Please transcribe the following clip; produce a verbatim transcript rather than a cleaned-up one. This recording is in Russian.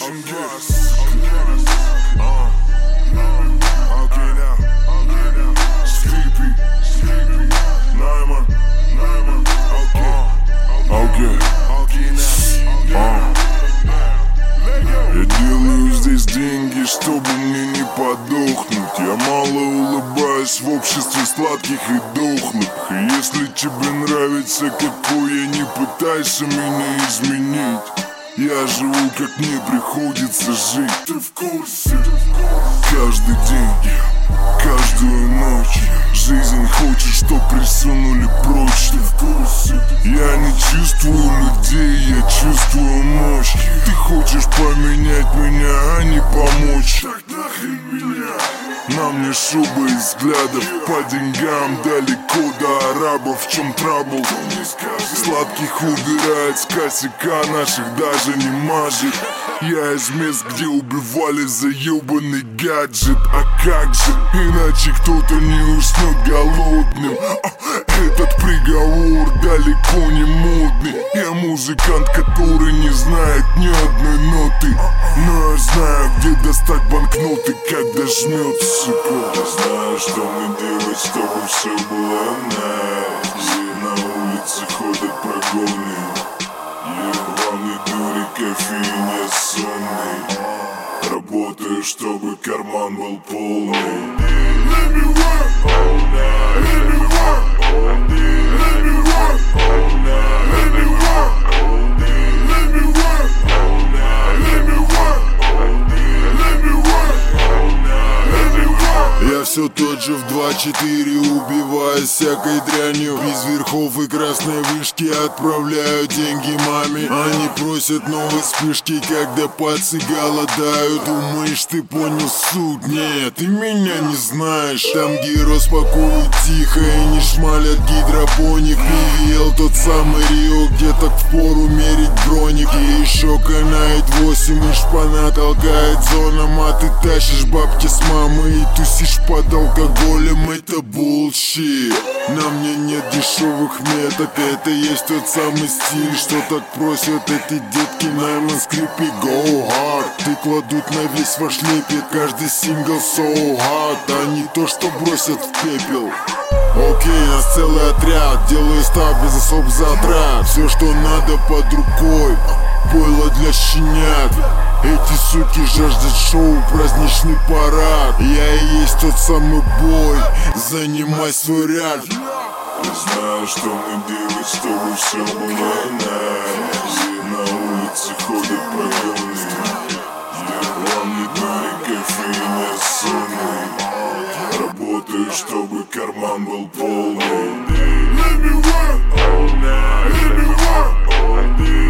Я делаю здесь деньги, чтобы мне не подохнуть. Я мало улыбаюсь в обществе сладких и дохлых. И если тебе нравится, какой я, не пытайся меня изменить. Я живу, как мне приходится жить. Ты в курсе? Каждый день, каждую ночь жизнь хочет, чтоб присунули прочь. Ты в курсе? Я не чувствую людей, я чувствую мощь. Ты хочешь поменять меня, а не помочь. Так нахрен меня. На мне шуба из взглядов, по деньгам далеко до арабов. В чем трабл? Сладких убирает с косяка, наших даже не мажет. Я из мест, где убивали за ебаный гаджет. А как же, иначе кто-то не уснет голодным. Этот приговор далеко не модный. Я музыкант, который не знает ни одной ноты. Но я знаю, где достать банкноты, когда жмет, сука. Я знаю, что мне делать, чтобы все было nice. На улице ходят прогоны. Главный дури, кофеин, я сонный. Работаю, чтобы карман был полный. Let me work all night. Let me work all day. Let me work all night. Let me work all day. Let me work all night. Let me work all day. Let me work all night. Let me work. Я все тот же в два четыре, убиваю всякой дрянью. Без верхов и красной вышки отправляю деньги маме. Они просят новой вспышки, когда пацы голодают. Думаешь, ты понял суть? Нет, ты меня не знаешь. Там гиро спокоит тихо и не шмалят гидропоник. Пивел тот самый Рио, где так впору мерить броник. И еще канает восемь, и шпана толкает зоном. А ты тащишь бабки с мамой и тусишь под алкоголем. Это bullshit. На мне нет дешевых меток. Это есть тот самый стиль, что так просят эти детки. Найман скрипи, go hard. Ты кладут на весь ваш лепет. Каждый сингл so hard, а не то, что бросят в пепел. Окей, нас целый отряд. Делаю ставь без особых затрат. Все, что надо под рукой, пойло для щенят. Эти суки жаждут шоу, праздничный парад. Я и есть тот самый бой, занимай свой ряд. Я знаю, что мне делать, чтобы все было nice. На улице ходят прогоны. Главный дури, кофеин, я сонный. Работаю, чтобы карман был полный. Let me work all night. Let me work all day.